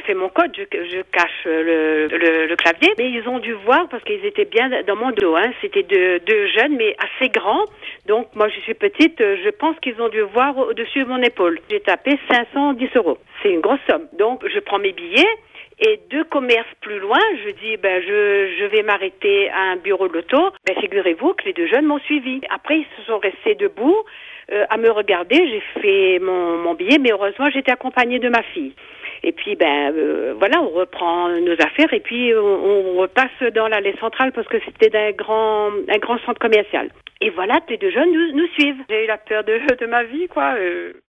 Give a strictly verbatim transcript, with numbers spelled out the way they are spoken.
fait mon code, je, je cache le, le, le clavier. Mais ils ont dû voir parce qu'ils étaient bien dans mon dos. Hein. C'était deux, deux jeunes, mais assez grands. Donc moi, je suis petite. Je pense qu'ils ont dû voir au-dessus de mon épaule. J'ai tapé cinq cent dix euros. C'est une grosse somme. Donc je prends mes billets. Et deux commerces plus loin, je dis, ben, je, je vais m'arrêter à un bureau de loto. Ben, figurez-vous que les deux jeunes m'ont suivi. Après, ils se sont restés debout, euh, à me regarder. J'ai fait mon, mon billet, mais heureusement, j'étais accompagnée de ma fille. Et puis, ben, euh, voilà, on reprend nos affaires et puis on, on repasse dans l'allée centrale parce que c'était un grand, un grand centre commercial. Et voilà que les deux jeunes nous, nous suivent. J'ai eu la peur de, de ma vie, quoi. Euh.